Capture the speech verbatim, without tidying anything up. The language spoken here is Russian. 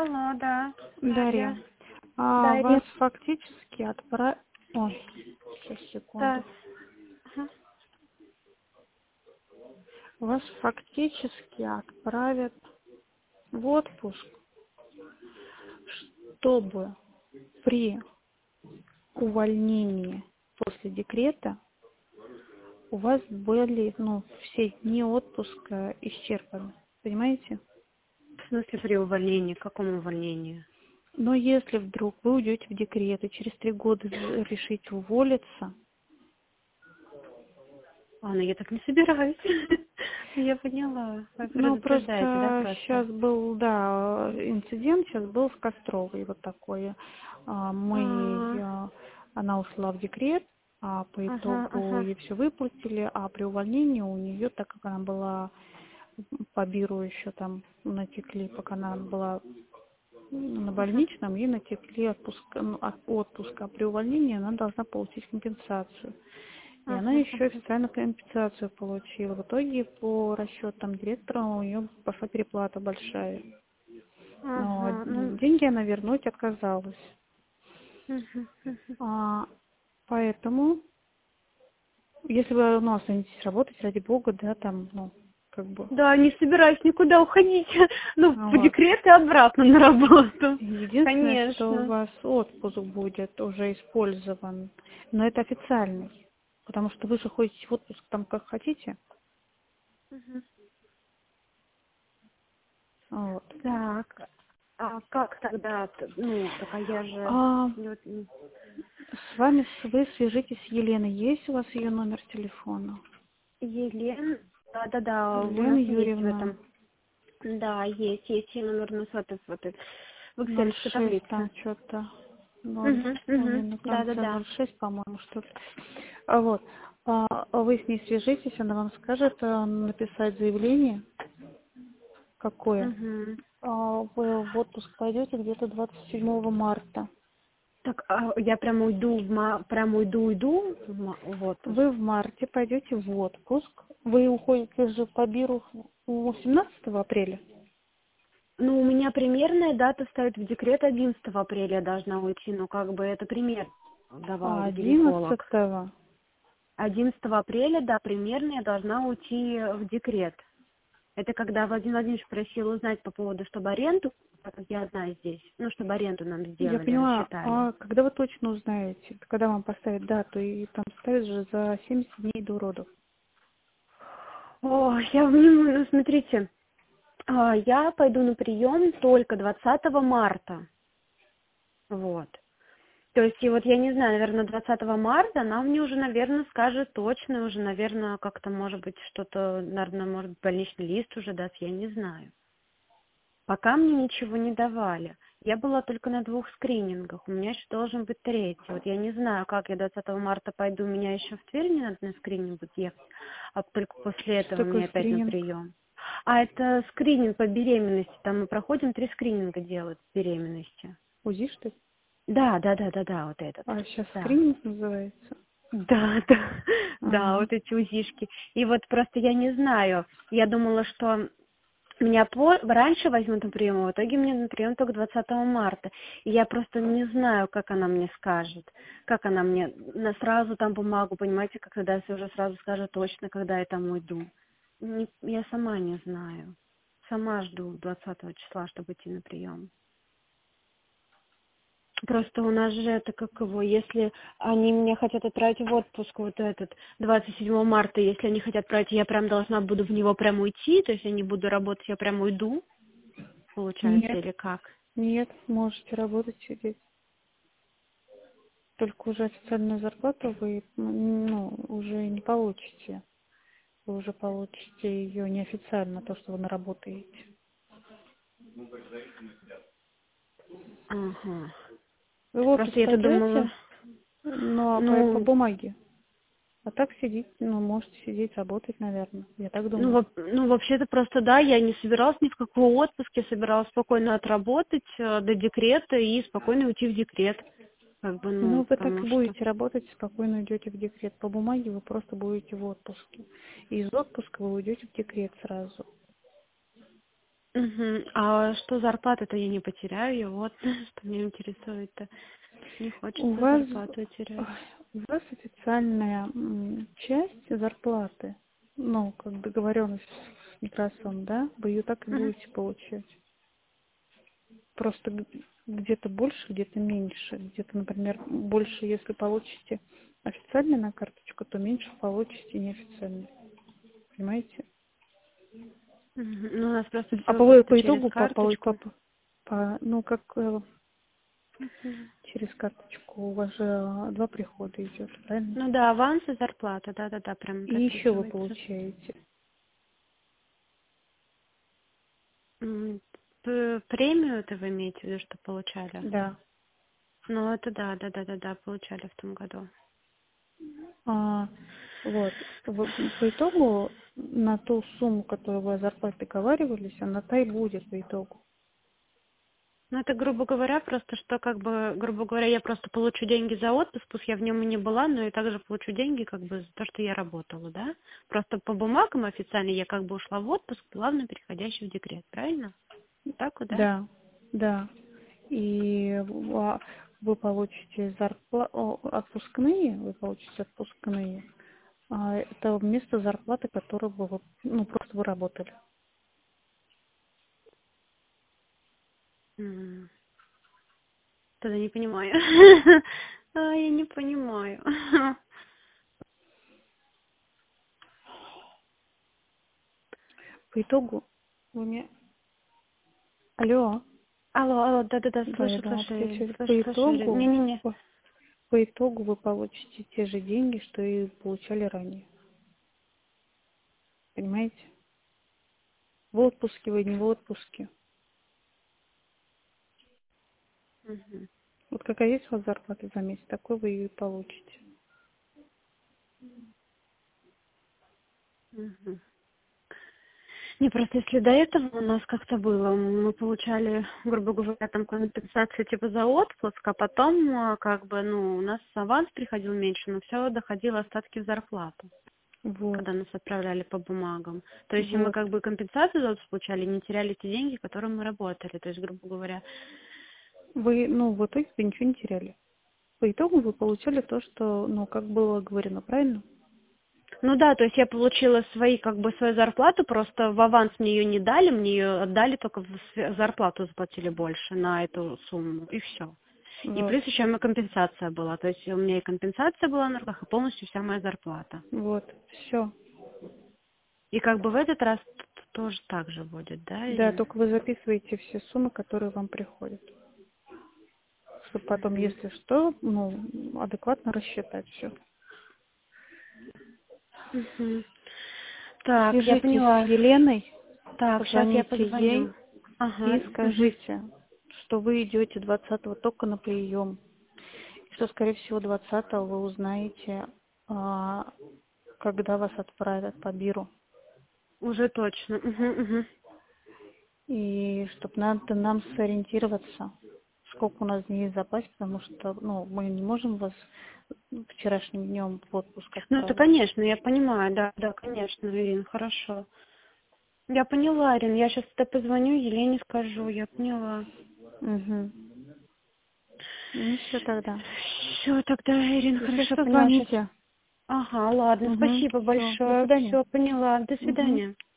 Алло, да. Дарья, Дарья. а Да, вас Ирина. фактически отправ... Ой, сейчас, секунду. Да. Ага. Вас фактически отправят в отпуск, чтобы при увольнении после декрета у вас были, ну, все дни отпуска исчерпаны. Понимаете? В смысле при увольнении? Каком увольнении? Но если вдруг вы уйдете в декрет и через три года решите уволиться, А, ну я так не собираюсь. Я поняла. Вы ну, предупреждаете, да, просто просто? сейчас был, да, инцидент, сейчас был с Костровой вот такое. А, Мы, А, а, она ушла в декрет, а по Ага, итогу ага. ей все выплатили, а при увольнении у нее, так как она была по биру еще там натекли, пока она была на Ага. больничном, ей натекли отпуск, ну, от- отпуск, а при увольнении она должна получить компенсацию. И она Ага, еще ага. официально компенсацию получила. В итоге по расчетам директора у нее пошла переплата большая. Но Ага, ну, деньги она вернуть отказалась. мгм, мгм. А, поэтому, если вы ну, останетесь работать, ради бога, да, там, ну, как бы, Да, не собираюсь никуда уходить. Ну, а по вот. декрету и обратно на работу. Единственное, что у Конечно. вас отпуск будет уже использован, но это официальный. Потому что вы же ходите в отпуск там как хотите. Мгм. Вот. Так, а как тогда, т- ну, так а я же, А ну, вот, м, с вами с- вы свяжитесь с Еленой. Есть у вас ее номер телефона? Елена, да-да-да, у Елена нас есть в Юрьевна. этом, да, есть, есть ее номер у нас в этой, в этой, в ноль экселевской шесть таблице. там что-то. ноль, Угу, ой, угу, на конце да-да-да. ноль шесть, по-моему, что-то. А вот. А вы с ней свяжитесь, она вам скажет а, написать заявление. Какое? Угу. А, Вы в отпуск пойдете где-то двадцать седьмого марта. Так, а я прям уйду, в ма- прям уйду, уйду в, ма- в отпуск. Вы в марте пойдете в отпуск. Вы уходите же по биру в семнадцатого апреля. Ну, у меня примерная дата стоит в декрет одиннадцатого апреля я должна уйти, ну, как бы это пример давал А гинеколог. одиннадцатого. одиннадцатого апреля, да, примерно я должна уйти в декрет. Это когда Владимир Владимирович просил узнать по поводу, чтобы аренду, так как я одна здесь, ну, чтобы аренду нам Я сделали, поняла. рассчитали. А когда вы точно узнаете? Когда вам поставят дату? И там ставят же за семьдесят дней до родов. О, я не могу, ну, смотрите, а, я пойду на прием только двадцатого марта, вот. То есть, и вот я не знаю, наверное, двадцатого марта она мне уже, наверное, скажет точно, уже, наверное, как-то, может быть, что-то, наверное, может быть, больничный лист уже даст, я не знаю. Пока мне ничего не давали. Я была только на двух скринингах, у меня еще должен быть третий. Вот я не знаю, как я двадцатого марта пойду, меня еще в Тверь не надо на скрининг будет ехать, а только после Что этого такое мне опять на скрининг? прием. А это скрининг по беременности, там мы проходим три скрининга делают беременности. УЗИ, что ли? Да, да, да, да, да, вот этот, А сейчас да. скрининг называется? Да, да, да, Ага. вот эти УЗИшки. И вот просто я не знаю, я думала, что меня по... раньше возьмут на прием, а в итоге мне на прием только двадцатого марта. И я просто не знаю, как она мне скажет, как она мне на сразу там бумагу, понимаете, как когда если уже сразу скажет точно, когда я там уйду. Не- я сама не знаю. Сама жду двадцатого числа, чтобы идти на прием. Просто у нас же это как его, если они меня хотят отправить в отпуск, вот этот, двадцать седьмого марта, если они хотят отправить, я прям должна буду в него прям уйти, то есть я не буду работать, я прям уйду, получается, Нет, или как? нет, можете работать, сидеть. Только уже официальную зарплату вы, ну, уже не получите. Вы уже получите ее неофициально, то, что вы наработаете. Ага. Вы в отпуск Просто я-то думала, пойдете, но по, по ну, бумаге. А так сидеть, ну, можете сидеть, работать, наверное. Я так ну, думаю. во- ну, вообще-то просто, да, я не собиралась ни в какой отпуск, я собиралась спокойно отработать э, до декрета и спокойно уйти в декрет, как бы, ну, Ну, вы так потому и что... будете работать, спокойно уйдете в декрет. По бумаге вы просто будете в отпуске. И из отпуска вы уйдете в декрет сразу. Мгм. А что зарплата-то я не потеряю, я вот что меня интересует-то. Не У хочется вас, зарплату терять. ой, у вас официальная м, часть зарплаты, ну, как договоренность с Микрасом, да, вы ее так и Мгм. будете получать. Просто г- где-то больше, где-то меньше. Где-то, например, больше, если получите официально на карточку, то меньше получите неофициально. Понимаете? Мгм. Ну, у нас просто А все по, выплаты по через итогу, по, по, по, карточку. по- ну, как э, Мгм. через карточку у вас же э, два прихода идет, правильно? Ну да, аванс и зарплата, да-да-да, прям И еще вы прописывается. получаете. М, п- Премию это вы имеете в виду, что получали? Да. Ну, это да, да-да-да-да, получали в том году. А, вот. В- по итогу на ту сумму, которую вы о зарплате договаривались, она та и будет по итогу. Ну, это, грубо говоря, просто что, как бы, грубо говоря, я просто получу деньги за отпуск, пусть я в нем и не была, но и также получу деньги, как бы, за то, что я работала, да? Просто по бумагам официально я как бы ушла в отпуск, плавно переходящий в декрет, правильно? Так вот, да? Да, да. И в- вы получите зарплату, отпускные, вы получите отпускные. А это вместо зарплаты, которую вы, вот, ну, просто вы работали. М, Тогда не понимаю. А, я не понимаю. По итогу вы мне... Алло. Алло, алло, да-да-да, Да, я слышу, думала, слышу, что я Ирин, всё- слышу, по слышу, Ирин. итогу, Не-не-не. по, по итогу вы получите те же деньги, что и получали ранее. Понимаете? В отпуске вы, не в отпуске. Мгм, Вот какая есть у вас зарплата за месяц, такой вы ее и получите. мгм. Не, просто если до этого у нас как-то было, мы получали, грубо говоря, там компенсацию типа за отпуск, а потом а, как бы, ну, у нас аванс приходил меньше, но все доходило остатки в зарплату, Вот, когда нас отправляли по бумагам. То есть и мы вот. как бы компенсацию за отпуск получали, не теряли те деньги, которые мы работали. То есть, грубо говоря, Вы, ну, в итоге вы ничего не теряли. По итогу вы получали то, что, ну, как было говорено, правильно? ну да, то есть я получила свои, как бы, свою зарплату, просто в аванс мне ее не дали, мне ее отдали, только в све- зарплату заплатили больше на эту сумму, и все. И Вот, плюс еще у меня компенсация была, то есть у меня и компенсация была на руках, и полностью вся моя зарплата. вот, все. И как бы в этот раз т- т- тоже так же будет, да, Да, Ирина? только вы записываете все суммы, которые вам приходят. Чтобы потом, Мгм. если что, ну, адекватно рассчитать все. Мгм. Так, я Свяжитесь с поняла. Еленой, Так, сейчас я позвоните позвоню. ей и Ага. Мгм. скажите, что вы идете двадцатого только на прием. И что, скорее всего, двадцатого вы узнаете, а, когда вас отправят по биру. Уже точно. Мгм, мгм. И чтобы надо нам сориентироваться, сколько у нас дней в запасе, потому что, ну, мы не можем вас вчерашним днем в отпуск Ну, это, отправить. конечно, я понимаю, да, да, конечно, Ирина, хорошо. Я поняла, Ирина, я сейчас это позвоню, Елене скажу, я поняла. Угу. Ну, все тогда. Все, тогда, Ирина, Если хорошо, что, поняла сейчас. звоните. Ага, ладно, Угу. спасибо Все. До большое, свидания. все, поняла, до Угу. свидания.